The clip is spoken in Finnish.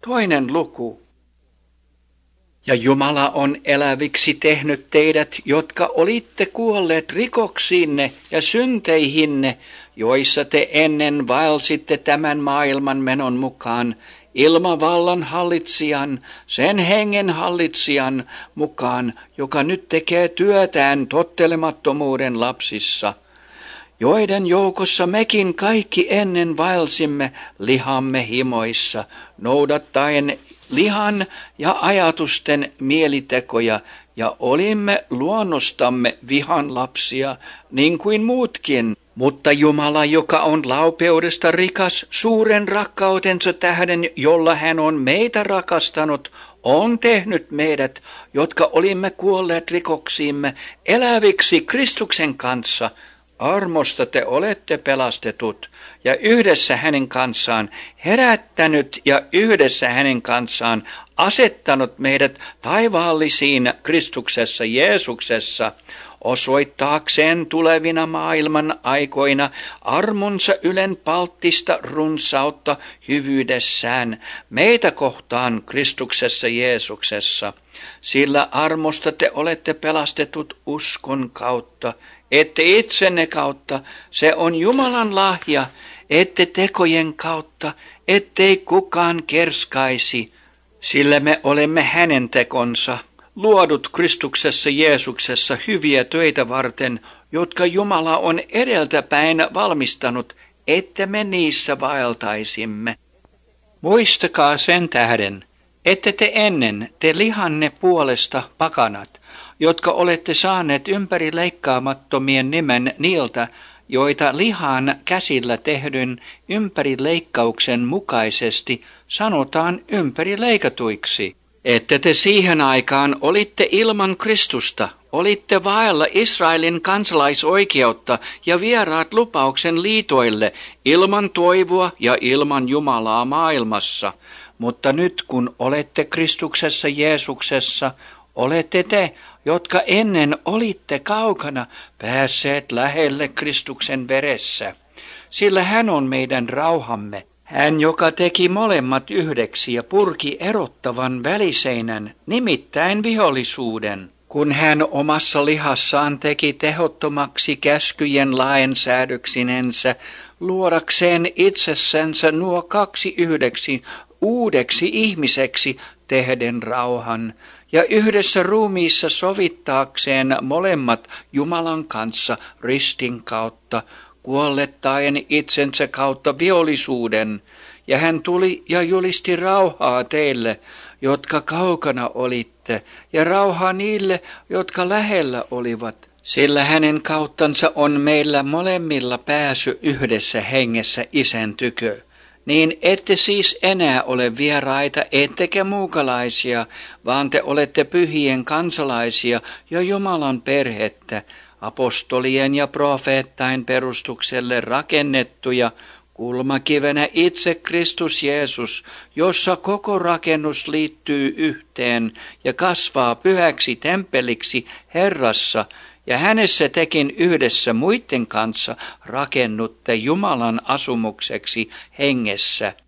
2. luku. Ja Jumala on eläviksi tehnyt teidät, jotka olitte kuolleet rikoksiinne ja synteihinne, joissa te ennen vaelsitte tämän maailman menon mukaan, ilmavallan hallitsijan, sen hengen hallitsijan mukaan, joka nyt tekee työtään tottelemattomuuden lapsissa, joiden joukossa mekin kaikki ennen vaelsimme lihamme himoissa, noudattaen lihan ja ajatusten mielitekoja, ja olimme luonnostamme vihan lapsia, niin kuin muutkin. Mutta Jumala, joka on laupeudesta rikas suuren rakkautensa tähden, jolla hän on meitä rakastanut, on tehnyt meidät, jotka olimme kuolleet rikoksiimme, eläviksi Kristuksen kanssa. Armosta te olette pelastetut ja yhdessä hänen kanssaan herättänyt ja yhdessä hänen kanssaan asettanut meidät taivaallisiin Kristuksessa Jeesuksessa, osoittaakseen tulevina maailman aikoina armonsa ylenpalttista runsautta hyvyydessään meitä kohtaan Kristuksessa Jeesuksessa. Sillä armosta te olette pelastetut uskon kautta, ette itsenne kautta, se on Jumalan lahja, ette tekojen kautta, ettei kukaan kerskaisi, sillä me olemme hänen tekonsa, luodut Kristuksessa Jeesuksessa hyviä töitä varten, jotka Jumala on edeltäpäin valmistanut, että me niissä vaeltaisimme. Muistakaa sen tähden, ette te ennen te lihanne puolesta pakanat, jotka olette saaneet ympäri leikkaamattomien nimen niiltä, joita lihan käsillä tehdyn ympärileikkauksen mukaisesti sanotaan ympärileikatuiksi. Että te siihen aikaan olitte ilman Kristusta, olitte vailla Israelin kansalaisoikeutta ja vieraat lupauksen liitoille, ilman toivoa ja ilman Jumalaa maailmassa. Mutta nyt kun olette Kristuksessa Jeesuksessa, olette te, jotka ennen olitte kaukana, päässeet lähelle Kristuksen veressä. Sillä hän on meidän rauhamme. Hän, joka teki molemmat yhdeksi ja purki erottavan väliseinän, nimittäin vihollisuuden, kun hän omassa lihassaan teki tehottomaksi käskyjen lainsäädöksinensä, luodakseen itsessänsä nuo kaksi yhdeksi uudeksi ihmiseksi tehden rauhan, ja yhdessä ruumiissa sovittaakseen molemmat Jumalan kanssa ristin kautta, kuollettaen itsensä kautta vihollisuuden, ja hän tuli ja julisti rauhaa teille, jotka kaukana olitte, ja rauhaa niille, jotka lähellä olivat. Sillä hänen kauttansa on meillä molemmilla pääsy yhdessä hengessä Isän tykö. Niin ette siis enää ole vieraita, ettekä muukalaisia, vaan te olette pyhien kansalaisia ja Jumalan perhettä, apostolien ja profeettain perustukselle rakennettuja, kulmakivenä itse Kristus Jeesus, jossa koko rakennus liittyy yhteen ja kasvaa pyhäksi temppeliksi Herrassa, ja hänessä tekin yhdessä muiden kanssa rakennutte Jumalan asumukseksi hengessä.